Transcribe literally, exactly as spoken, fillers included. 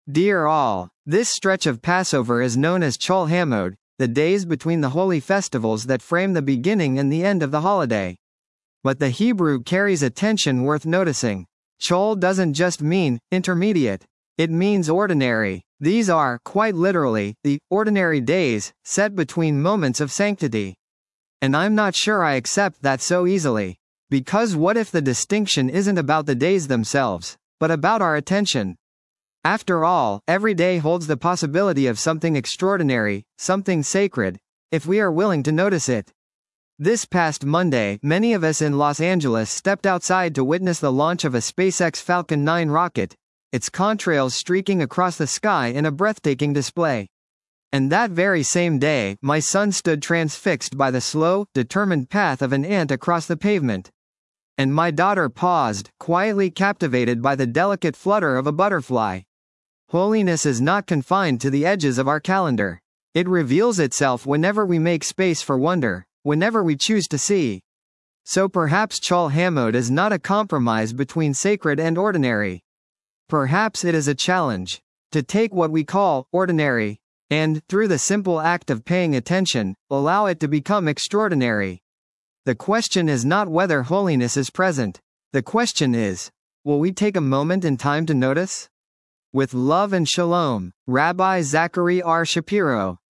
Dear all, this stretch of Passover is known as Chol Hamoed, the days between the holy festivals that frame the beginning and the end of the holiday. But the Hebrew carries a tension worth noticing. Chol doesn't just mean intermediate, it means ordinary. These are, quite literally, the ordinary days, set between moments of sanctity. And I'm not sure I accept that so easily. Because what if the distinction isn't about the days themselves, but about our attention? After all, every day holds the possibility of something extraordinary, something sacred, if we are willing to notice it. This past Monday, many of us in Los Angeles stepped outside to witness the launch of a SpaceX Falcon nine rocket, its contrails streaking across the sky in a breathtaking display. And that very same day, my son stood transfixed by the slow, determined path of an ant across the pavement. And my daughter paused, quietly captivated by the delicate flutter of a butterfly. Holiness is not confined to the edges of our calendar. It reveals itself whenever we make space for wonder, whenever we choose to see. So perhaps Chol Hamoed is not a compromise between sacred and ordinary. Perhaps it is a challenge to take what we call ordinary, and, through the simple act of paying attention, allow it to become extraordinary. The question is not whether holiness is present. The question is, will we take a moment in time to notice? With love and shalom, Rabbi Zachary R. Shapiro.